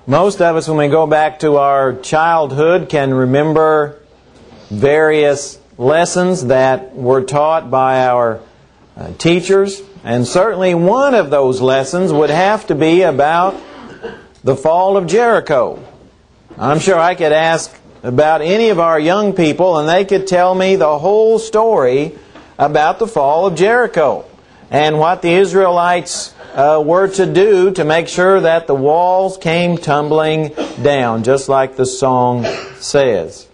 Most of us, when we go back to our childhood, can remember various lessons that were taught by our teachers. And certainly one of those lessons would have to be about the fall of Jericho. I'm sure I could ask about any of our young people and they could tell me the whole story about the fall of Jericho and what the Israelites were to do to make sure that the walls came tumbling down, just like the song says.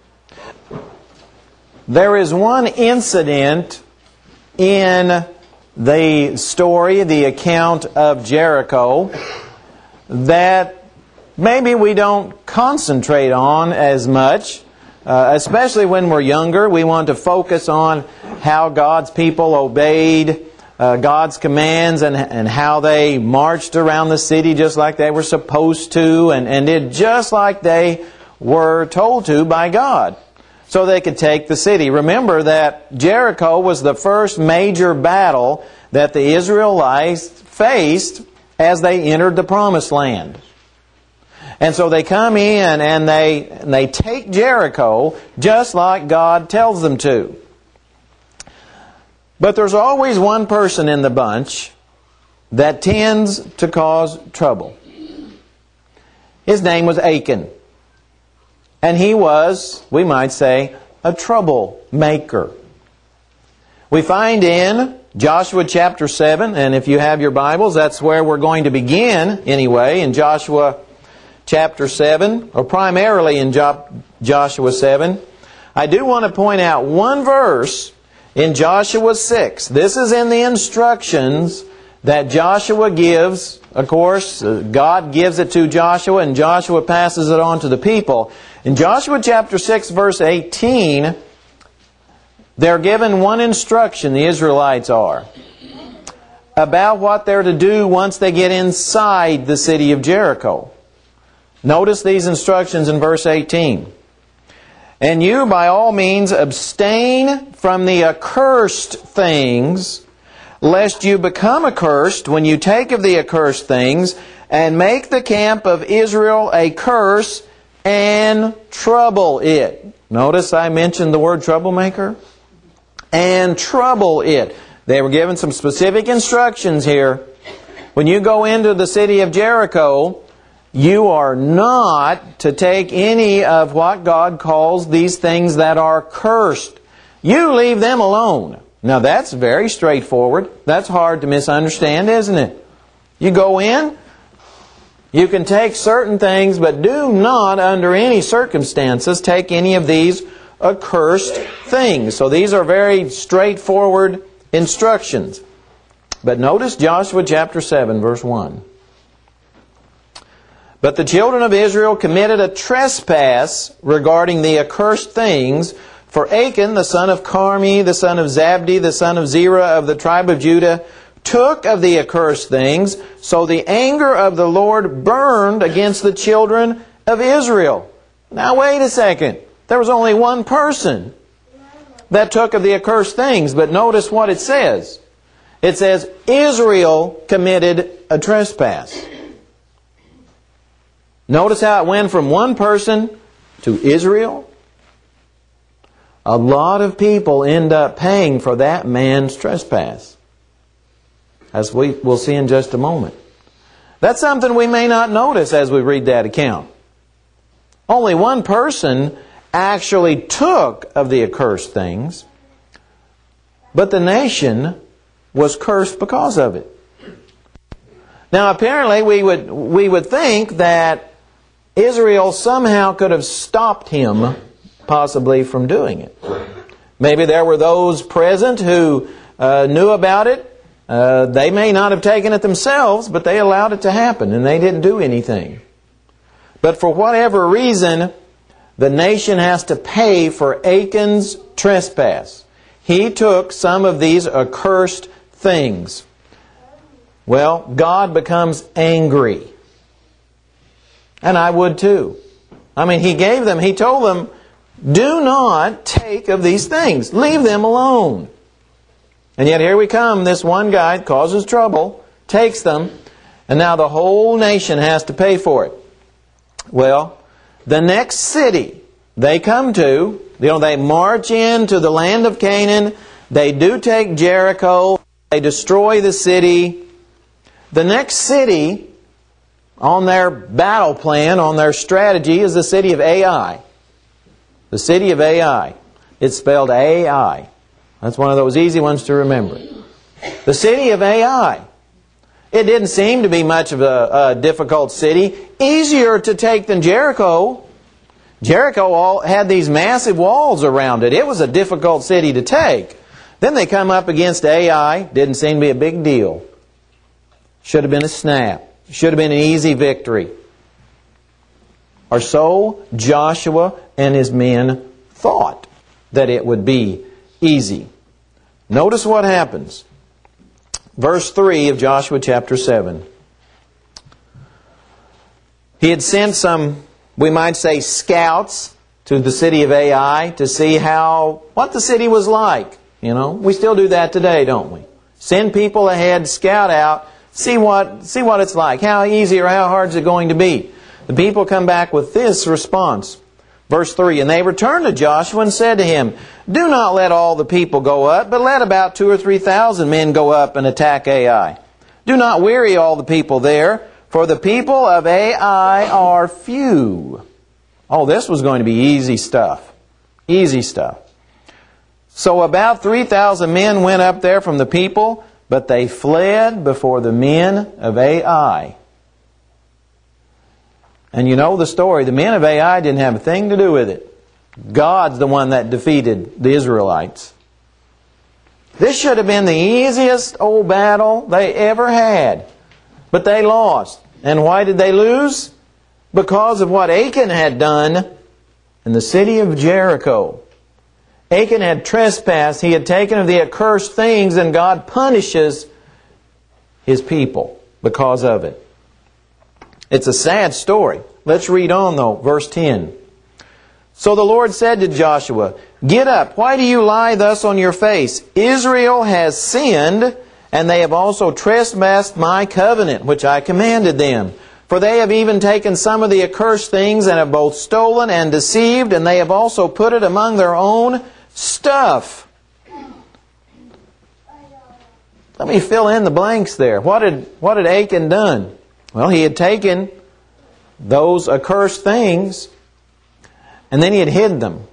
There is one incident in the story, the account of Jericho, that maybe we don't concentrate on as much, especially when we're younger. We want to focus on how God's people obeyed God's commands and how they marched around the city just like they were supposed to and did just like they were told to by God, so they could take the city. Remember that Jericho was the first major battle that the Israelites faced as they entered the Promised Land. And so they come in and they take Jericho just like God tells them to. But there's always one person in the bunch that tends to cause trouble. His name was Achan. And he was, we might say, a troublemaker. We find in Joshua chapter 7, and if you have your Bibles, that's where we're going to begin anyway, in Joshua chapter 7, or primarily in Joshua 7. I do want to point out one verse in Joshua 6. This is in the instructions that Joshua gives. Of course, God gives it to Joshua, and Joshua passes it on to the people. In Joshua chapter 6, verse 18, they're given one instruction, the Israelites are, about what they're to do once they get inside the city of Jericho. Notice these instructions in verse 18. And you by all means abstain from the accursed things, lest you become accursed when you take of the accursed things, and make the camp of Israel a curse and trouble it. Notice I mentioned the word troublemaker. And trouble it. They were given some specific instructions here. When you go into the city of Jericho, you are not to take any of what God calls these things that are cursed. You leave them alone. Now that's very straightforward. That's hard to misunderstand, isn't it? You go in, you can take certain things, but do not under any circumstances take any of these accursed things. So these are very straightforward instructions. But notice Joshua chapter 7, verse 1. But the children of Israel committed a trespass regarding the accursed things, for Achan, the son of Carmi, the son of Zabdi, the son of Zerah of the tribe of Judah, took of the accursed things, so the anger of the Lord burned against the children of Israel. Now wait a second. There was only one person that took of the accursed things, but notice what it says. It says, Israel committed a trespass. Notice how it went from one person to Israel. A lot of people end up paying for that man's trespass, as we'll see in just a moment. That's something we may not notice as we read that account. Only one person actually took of the accursed things, but the nation was cursed because of it. Now apparently we would think that Israel somehow could have stopped him possibly from doing it. Maybe there were those present who knew about it. They may not have taken it themselves, but they allowed it to happen and they didn't do anything. But for whatever reason, the nation has to pay for Achan's trespass. He took some of these accursed things. Well, God becomes angry. And I would too. I mean, He told them, do not take of these things. Leave them alone. And yet here we come. This one guy causes trouble, takes them, and now the whole nation has to pay for it. Well, the next city they come to, they march into the land of Canaan. They do take Jericho. They destroy the city. The next city on their battle plan, on their strategy, is the city of Ai. The city of Ai. It's spelled Ai. That's one of those easy ones to remember. The city of Ai. It didn't seem to be much of a difficult city. Easier to take than Jericho. Jericho had these massive walls around it. It was a difficult city to take. Then they come up against Ai. Didn't seem to be a big deal. Should have been a snap. Should have been an easy victory. Or so Joshua and his men thought that it would be easy. Notice what happens. Verse 3 of Joshua chapter 7. He had sent some, we might say, scouts to the city of Ai to see what the city was like. We still do that today, don't we? Send people ahead, scout out, see what it's like. How easy or how hard is it going to be? The people come back with this response. Verse 3, and they returned to Joshua and said to him, do not let all the people go up, but let about 2,000 or 3,000 men go up and attack Ai. Do not weary all the people there, for the people of Ai are few. Oh, this was going to be easy stuff. Easy stuff. So about 3,000 men went up there from the people, but they fled before the men of Ai. And you know the story. The men of Ai didn't have a thing to do with it. God's the one that defeated the Israelites. This should have been the easiest old battle they ever had. But they lost. And why did they lose? Because of what Achan had done in the city of Jericho. Achan had trespassed. He had taken of the accursed things, and God punishes His people because of it. It's a sad story. Let's read on though. Verse 10. So the Lord said to Joshua, get up. Why do you lie thus on your face? Israel has sinned, and they have also trespassed my covenant, which I commanded them. For they have even taken some of the accursed things, and have both stolen and deceived, and they have also put it among their own stuff. Let me fill in the blanks there. What had Achan done? Well, he had taken those accursed things, and then he had hid them.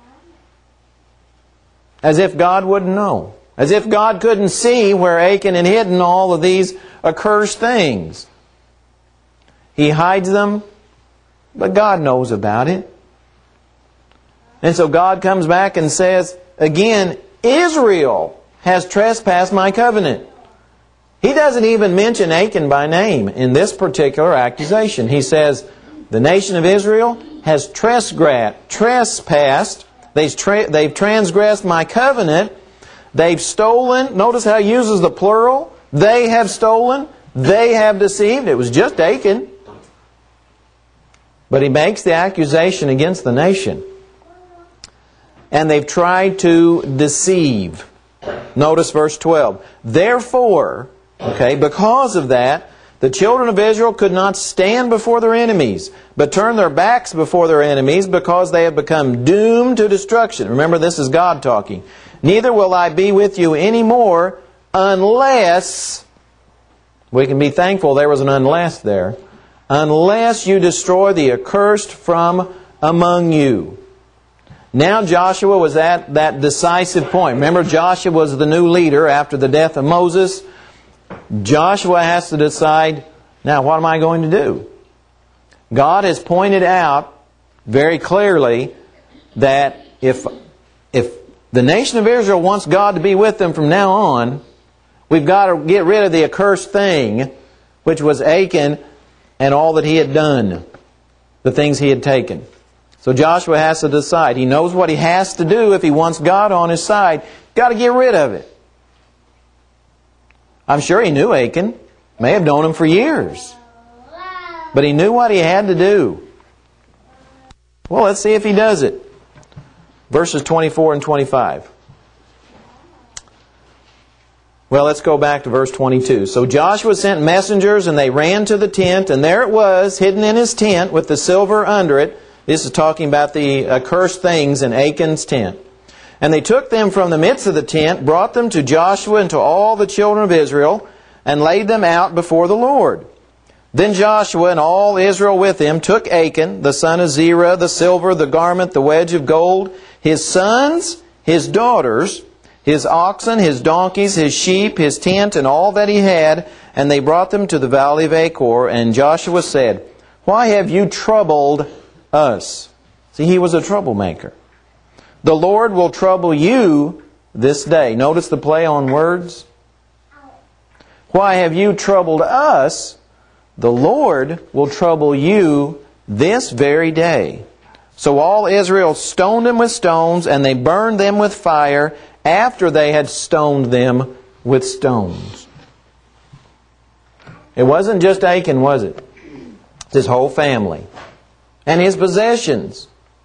As if God wouldn't know. As if God couldn't see where Achan had hidden all of these accursed things. He hides them, but God knows about it. And so God comes back and says, again, Israel has trespassed my covenant. He doesn't even mention Achan by name in this particular accusation. He says, the nation of Israel has trespassed. They've transgressed my covenant. They've stolen. Notice how he uses the plural. They have stolen. They have deceived. It was just Achan. But he makes the accusation against the nation. And they've tried to deceive. Notice verse 12. Therefore, because of that, the children of Israel could not stand before their enemies, but turned their backs before their enemies, because they have become doomed to destruction. Remember, this is God talking. Neither will I be with you anymore unless, we can be thankful there was an unless there, unless you destroy the accursed from among you. Now Joshua was at that decisive point. Remember, Joshua was the new leader after the death of Moses. Joshua has to decide, now what am I going to do? God has pointed out very clearly that if the nation of Israel wants God to be with them from now on, we've got to get rid of the accursed thing, which was Achan and all that he had done, the things he had taken. So Joshua has to decide. He knows what he has to do if he wants God on his side. Got to get rid of it. I'm sure he knew Achan. May have known him for years. But he knew what he had to do. Well, let's see if he does it. Verses 24 and 25. Well, let's go back to verse 22. So Joshua sent messengers, and they ran to the tent, and there it was, hidden in his tent with the silver under it. This is talking about the accursed things in Achan's tent. And they took them from the midst of the tent, brought them to Joshua and to all the children of Israel, and laid them out before the Lord. Then Joshua and all Israel with him took Achan, the son of Zerah, the silver, the garment, the wedge of gold, his sons, his daughters, his oxen, his donkeys, his sheep, his tent, and all that he had, and they brought them to the valley of Achor. And Joshua said, "Why have you troubled us?" See, he was a troublemaker. "The Lord will trouble you this day." Notice the play on words. "Why have you troubled us? The Lord will trouble you this very day." So all Israel stoned them with stones, and they burned them with fire after they had stoned them with stones. It wasn't just Achan, was it? It's his whole family and his possessions.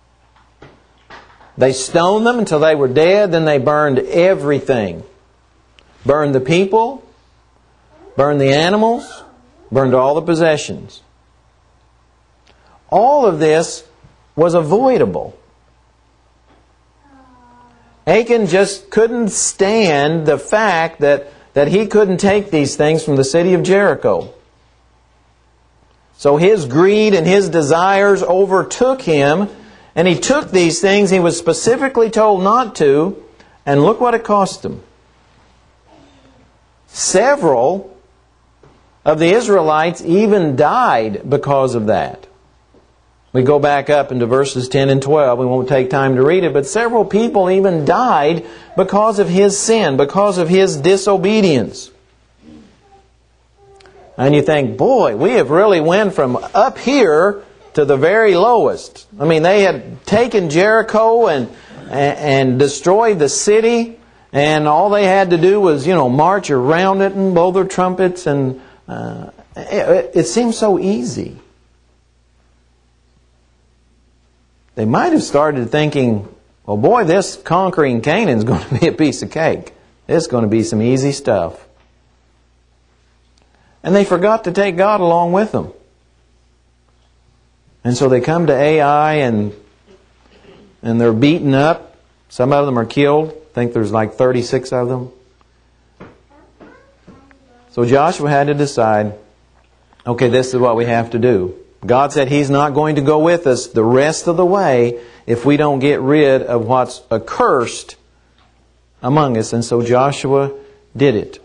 They stoned them until they were dead, then they burned everything. Burned the people, burned the animals, burned all the possessions. All of this was avoidable. Achan just couldn't stand the fact that he couldn't take these things from the city of Jericho. So his greed and his desires overtook him, and he took these things he was specifically told not to, and look what it cost him. Several of the Israelites even died because of that. We go back up into verses 10 and 12. We won't take time to read it, but several people even died because of his sin, because of his disobedience. And you think, boy, we have really went from up here to the very lowest. I mean, they had taken Jericho and destroyed the city, and all they had to do was, march around it and blow their trumpets, and it seems so easy. They might have started thinking, well, boy, this conquering Canaan is going to be a piece of cake. It's going to be some easy stuff. And they forgot to take God along with them. And so they come to Ai and they're beaten up. Some of them are killed. I think there's like 36 of them. So Joshua had to decide, okay, this is what we have to do. God said He's not going to go with us the rest of the way if we don't get rid of what's accursed among us. And so Joshua did it.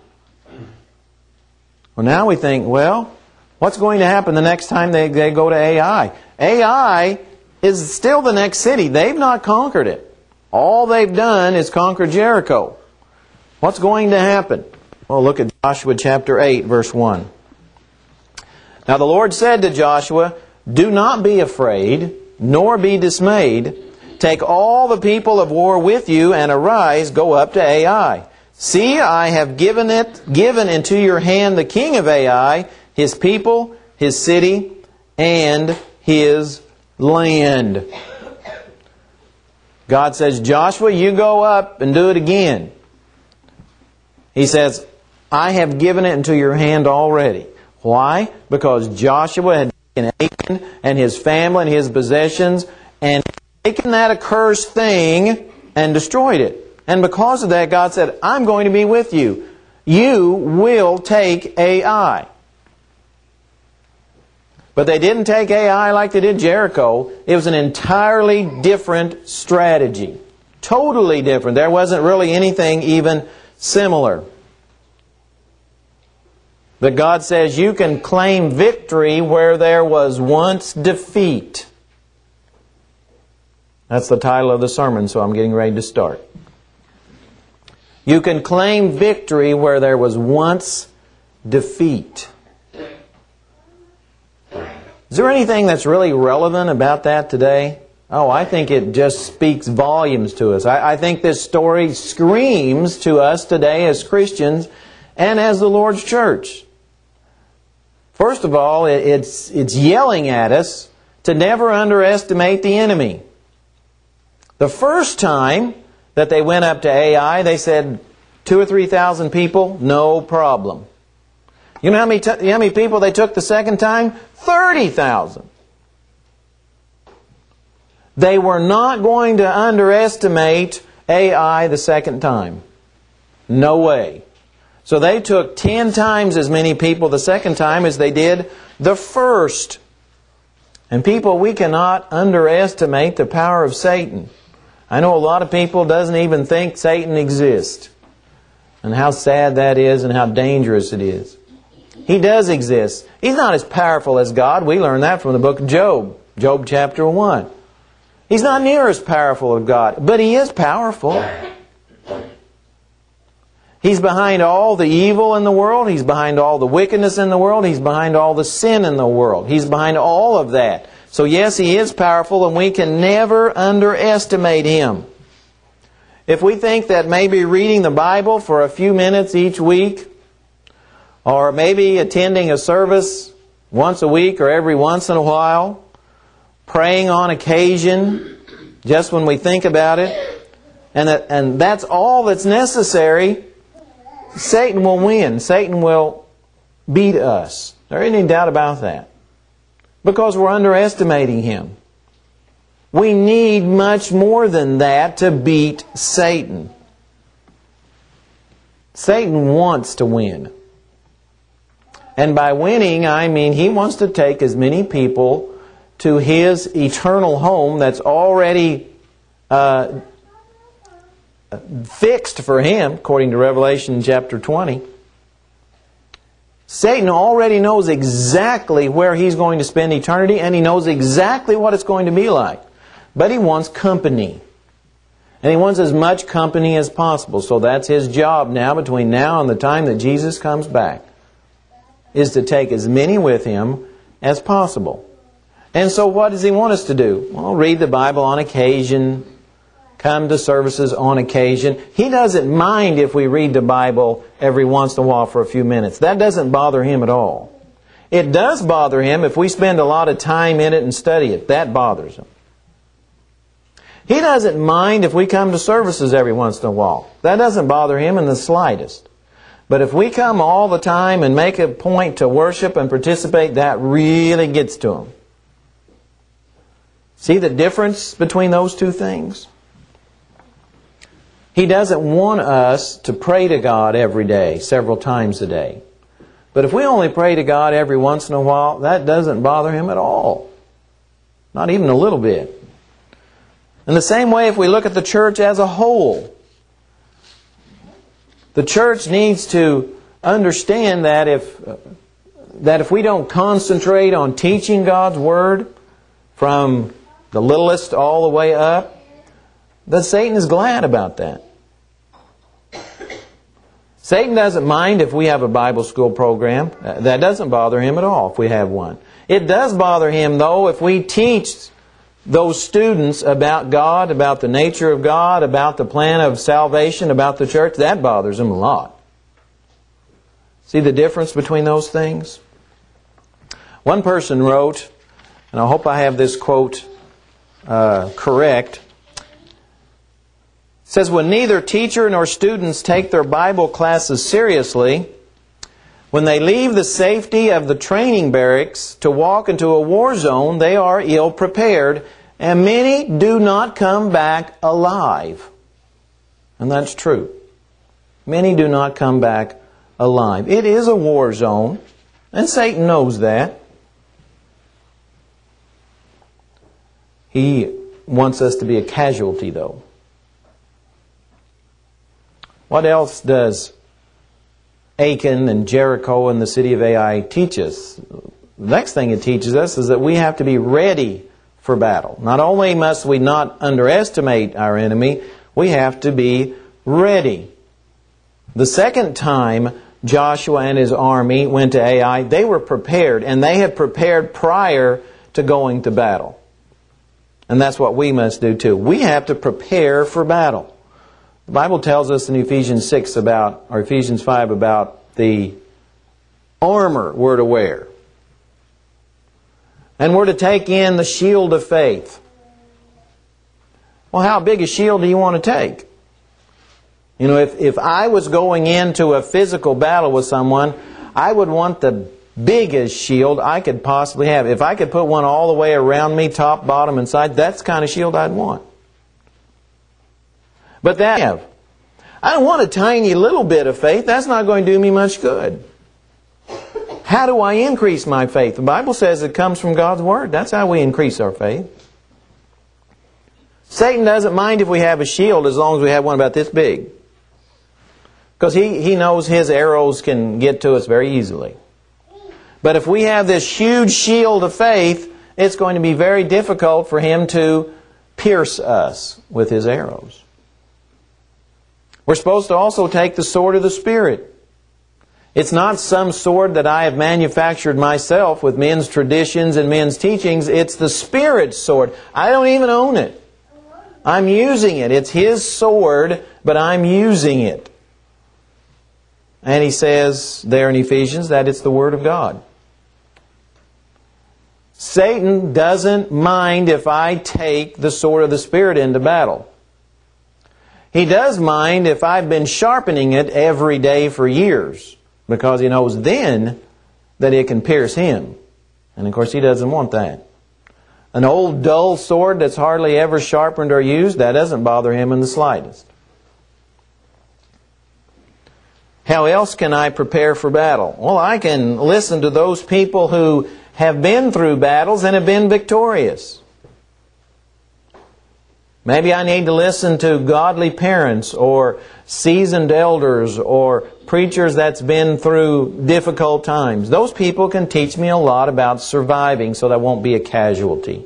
Well, now we think, well, what's going to happen the next time they go to Ai? Ai is still the next city. They've not conquered it. All they've done is conquer Jericho. What's going to happen? Well, look at Joshua chapter 8, verse 1. Now the Lord said to Joshua, "Do not be afraid, nor be dismayed. Take all the people of war with you, and arise, go up to Ai. See, I have given into your hand the king of Ai, his people, his city, and his land." God says, Joshua, you go up and do it again. He says, I have given it into your hand already. Why? Because Joshua had taken Achan and his family and his possessions and taken that accursed thing and destroyed it. And because of that, God said, I'm going to be with you. You will take Ai. But they didn't take Ai like they did Jericho. It was an entirely different strategy. Totally different. There wasn't really anything even similar. But God says you can claim victory where there was once defeat. That's the title of the sermon, so I'm getting ready to start. You can claim victory where there was once defeat. Is there anything that's really relevant about that today? Oh, I think it just speaks volumes to us. I think this story screams to us today as Christians and as the Lord's church. First of all, it's yelling at us to never underestimate the enemy. The first time that they went up to Ai, they said, 2,000 or 3,000 people, no problem. You know how many people they took the second time? 30,000. They were not going to underestimate Ai the second time. No way. So they took 10 times as many people the second time as they did the first. And people, we cannot underestimate the power of Satan. I know a lot of people doesn't even think Satan exists. And how sad that is and how dangerous it is. He does exist. He's not as powerful as God. We learn that from the book of Job. Job chapter 1. He's not near as powerful as God, but He is powerful. He's behind all the evil in the world. He's behind all the wickedness in the world. He's behind all the sin in the world. He's behind all of that. So yes, He is powerful, and we can never underestimate Him. If we think that maybe reading the Bible for a few minutes each week, or maybe attending a service once a week or every once in a while, praying on occasion, just when we think about it, and that's all that's necessary, Satan will win. Satan will beat us. There ain't any doubt about that. Because we're underestimating him. We need much more than that to beat Satan. Satan wants to win. And by winning, I mean he wants to take as many people to his eternal home that's already fixed for him, according to Revelation chapter 20. Satan already knows exactly where he's going to spend eternity, and he knows exactly what it's going to be like. But he wants company. And he wants as much company as possible. So that's his job now, between now and the time that Jesus comes back, is to take as many with him as possible. And so what does he want us to do? Well, read the Bible on occasion, come to services on occasion. He doesn't mind if we read the Bible every once in a while for a few minutes. That doesn't bother him at all. It does bother him if we spend a lot of time in it and study it. That bothers him. He doesn't mind if we come to services every once in a while. That doesn't bother him in the slightest. But if we come all the time and make a point to worship and participate, that really gets to him. See the difference between those two things? He doesn't want us to pray to God every day, several times a day. But if we only pray to God every once in a while, that doesn't bother him at all. Not even a little bit. In the same way, if we look at the church as a whole, the church needs to understand that if we don't concentrate on teaching God's Word from the littlest all the way up, that Satan is glad about that. Satan doesn't mind if we have a Bible school program. That doesn't bother him at all if we have one. It does bother him, though, if we teach those students about God, about the nature of God, about the plan of salvation, about the church. That bothers him a lot. See the difference between those things? One person wrote, and I hope I have this quote correct, it says, when neither teacher nor students take their Bible classes seriously, when they leave the safety of the training barracks to walk into a war zone, they are ill prepared, and many do not come back alive. And that's true. Many do not come back alive. It is a war zone, and Satan knows that. He wants us to be a casualty, though. What else does Achan and Jericho and the city of Ai teach us? The next thing it teaches us is that we have to be ready for battle. Not only must we not underestimate our enemy, we have to be ready. The second time Joshua and his army went to Ai, they were prepared, and they had prepared prior to going to battle. And that's what we must do too. We have to prepare for battle. The Bible tells us in Ephesians 5 about the armor we're to wear. And we're to take in the shield of faith. Well, how big a shield do you want to take? You know, if I was going into a physical battle with someone, I would want the biggest shield I could possibly have. If I could put one all the way around me, top, bottom, and side, that's the kind of shield I'd want. But I don't want a tiny little bit of faith. That's not going to do me much good. How do I increase my faith? The Bible says it comes from God's Word. That's how we increase our faith. Satan doesn't mind if we have a shield as long as we have one about this big. Because he knows his arrows can get to us very easily. But if we have this huge shield of faith, it's going to be very difficult for him to pierce us with his arrows. We're supposed to also take the sword of the Spirit. It's not some sword that I have manufactured myself with men's traditions and men's teachings. It's the Spirit's sword. I don't even own it. I'm using it. It's His sword, but I'm using it. And he says there in Ephesians that it's the Word of God. Satan doesn't mind if I take the sword of the Spirit into battle. He does mind if I've been sharpening it every day for years, because he knows then that it can pierce him. And of course he doesn't want that. An old dull sword that's hardly ever sharpened or used, that doesn't bother him in the slightest. How else can I prepare for battle? Well, I can listen to those people who have been through battles and have been victorious. Maybe I need to listen to godly parents or seasoned elders or preachers that's been through difficult times. Those people can teach me a lot about surviving so that I won't be a casualty.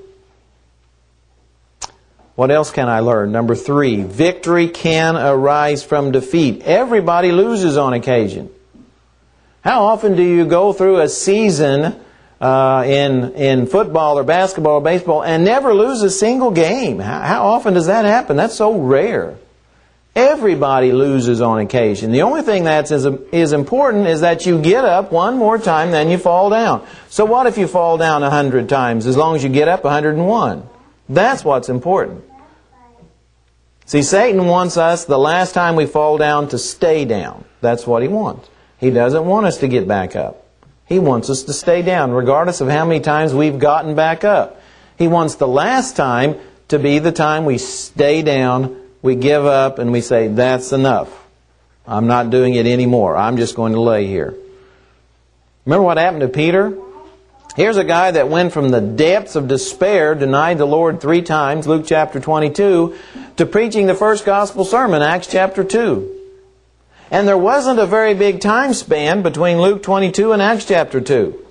What else can I learn? Number 3, victory can arise from defeat. Everybody loses on occasion. How often do you go through a season in football or basketball or baseball and never lose a single game? How often does that happen? That's so rare. Everybody loses on occasion. The only thing that is important is that you get up one more time, then you fall down. So what if you fall down 100 times? As long as you get up 101. That's what's important. See, Satan wants us, the last time we fall down, to stay down. That's what he wants. He doesn't want us to get back up. He wants us to stay down, regardless of how many times we've gotten back up. He wants the last time to be the time we stay down, we give up, and we say, that's enough. I'm not doing it anymore. I'm just going to lay here. Remember what happened to Peter? Here's a guy that went from the depths of despair, denied the Lord 3 times, Luke chapter 22, to preaching the first gospel sermon, Acts chapter 2. And there wasn't a very big time span between Luke 22 and Acts chapter 2.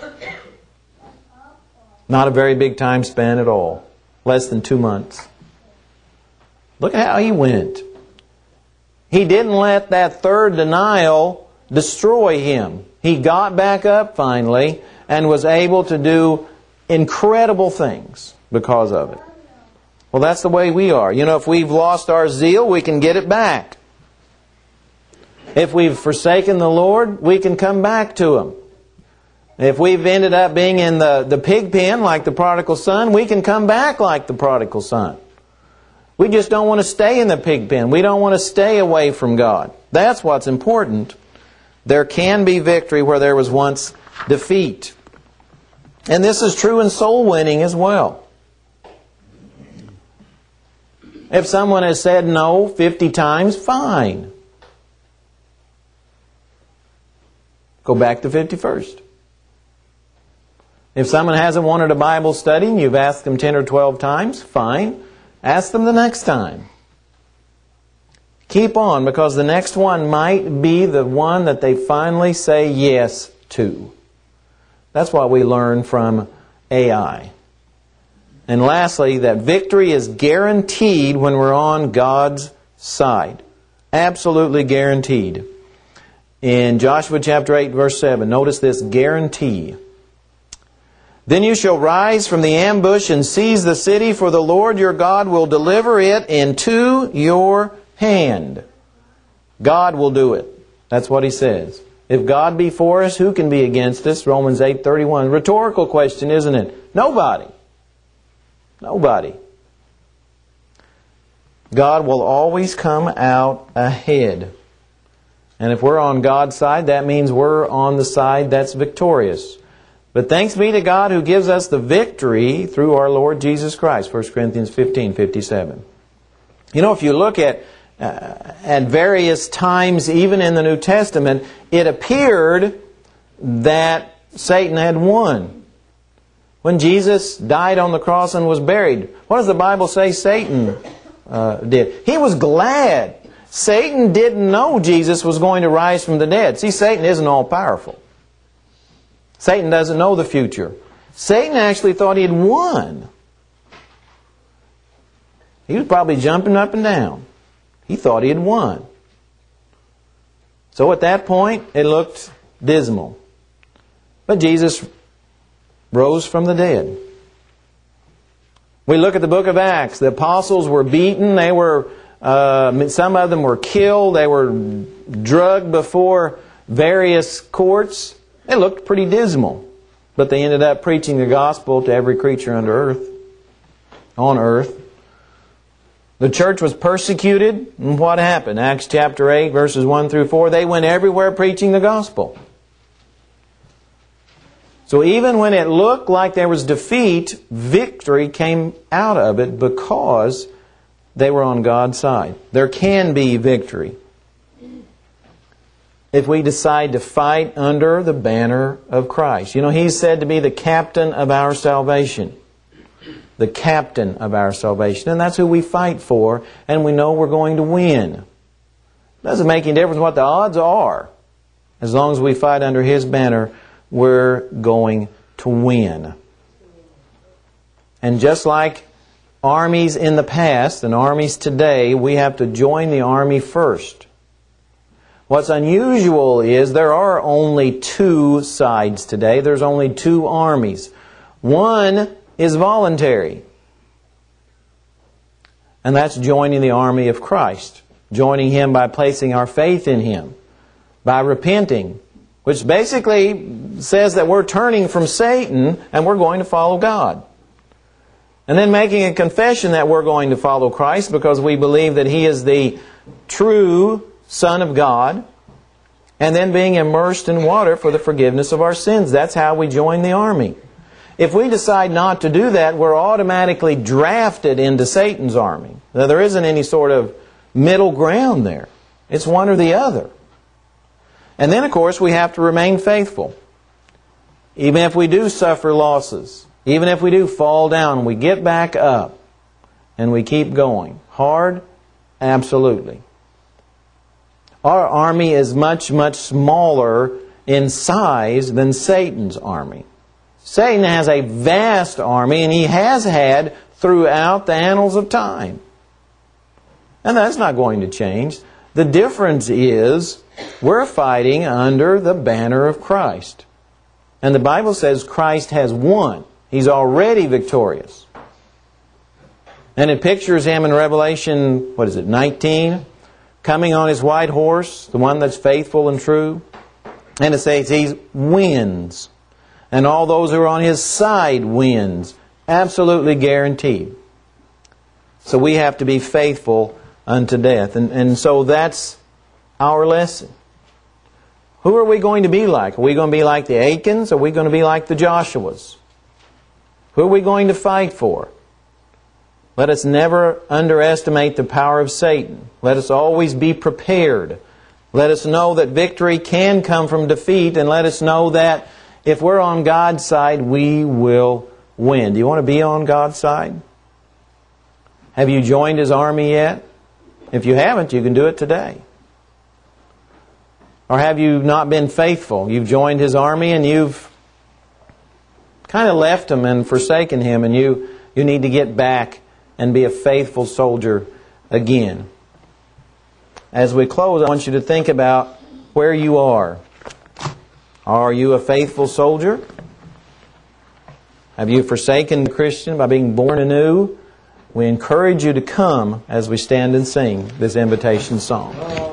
Not a very big time span at all. Less than 2 months. Look at how he went. He didn't let that third denial destroy him. He got back up finally and was able to do incredible things because of it. Well, that's the way we are. You know, if we've lost our zeal, we can get it back. If we've forsaken the Lord, we can come back to Him. If we've ended up being in the pig pen like the prodigal son, we can come back like the prodigal son. We just don't want to stay in the pig pen. We don't want to stay away from God. That's what's important. There can be victory where there was once defeat. And this is true in soul winning as well. If someone has said no 50 times, fine. Go back to 51st. If someone hasn't wanted a Bible study and you've asked them 10 or 12 times, fine. Ask them the next time. Keep on, because the next one might be the one that they finally say yes to. That's what we learn from AI. And lastly, that victory is guaranteed when we're on God's side. Absolutely guaranteed. In Joshua chapter 8, verse 7, notice this guarantee. Then you shall rise from the ambush and seize the city, for the Lord your God will deliver it into your hand. God will do it. That's what He says. If God be for us, who can be against us? Romans 8:31. Rhetorical question, isn't it? Nobody. Nobody. God will always come out ahead. And if we're on God's side, that means we're on the side that's victorious. But thanks be to God who gives us the victory through our Lord Jesus Christ. 1 Corinthians 15:57. You know, if you look at various times, even in the New Testament, it appeared that Satan had won. When Jesus died on the cross and was buried, what does the Bible say Satan did? He was glad. Satan didn't know Jesus was going to rise from the dead. See, Satan isn't all-powerful. Satan doesn't know the future. Satan actually thought he had won. He was probably jumping up and down. He thought he had won. So at that point, it looked dismal. But Jesus rose from the dead. We look at the book of Acts. The apostles were beaten. They were, some of them were killed. They were drugged before various courts. It looked pretty dismal. But they ended up preaching the gospel to every creature under earth, on earth. The church was persecuted. And what happened? Acts chapter 8, verses 1 through 4. They went everywhere preaching the gospel. So even when it looked like there was defeat, victory came out of it because they were on God's side. There can be victory if we decide to fight under the banner of Christ. You know, He's said to be the captain of our salvation. The captain of our salvation. And that's who we fight for, and we know we're going to win. It doesn't make any difference what the odds are. As long as we fight under His banner, we're going to win. And just like armies in the past and armies today, we have to join the army first. What's unusual is there are only two sides today. There's only two armies. One is voluntary. And that's joining the army of Christ. Joining Him by placing our faith in Him. By repenting. Which basically says that we're turning from Satan and we're going to follow God. And then making a confession that we're going to follow Christ because we believe that He is the true Son of God. And then being immersed in water for the forgiveness of our sins. That's how we join the army. If we decide not to do that, we're automatically drafted into Satan's army. Now, there isn't any sort of middle ground there. It's one or the other. And then, of course, we have to remain faithful. Even if we do suffer losses, even if we do fall down, we get back up and we keep going. Hard? Absolutely. Our army is much, much smaller in size than Satan's army. Satan has a vast army, and he has had throughout the annals of time. And that's not going to change. The difference is we're fighting under the banner of Christ. And the Bible says Christ has won. He's already victorious. And it pictures Him in Revelation, 19? Coming on His white horse, the one that's faithful and true. And it says He wins. And all those who are on His side wins. Absolutely guaranteed. So we have to be faithful unto death. And so that's our lesson. Who are we going to be like? Are we going to be like the Achans? Or are we going to be like the Joshuas? Who are we going to fight for? Let us never underestimate the power of Satan. Let us always be prepared. Let us know that victory can come from defeat, and let us know that if we're on God's side, we will win. Do you want to be on God's side? Have you joined His army yet? If you haven't, you can do it today. Or have you not been faithful? You've joined His army and you've kind of left Him and forsaken Him, and you need to get back and be a faithful soldier again. As we close, I want you to think about where you are. Are you a faithful soldier? Have you forsaken the Christian by being born anew? We encourage you to come as we stand and sing this invitation song.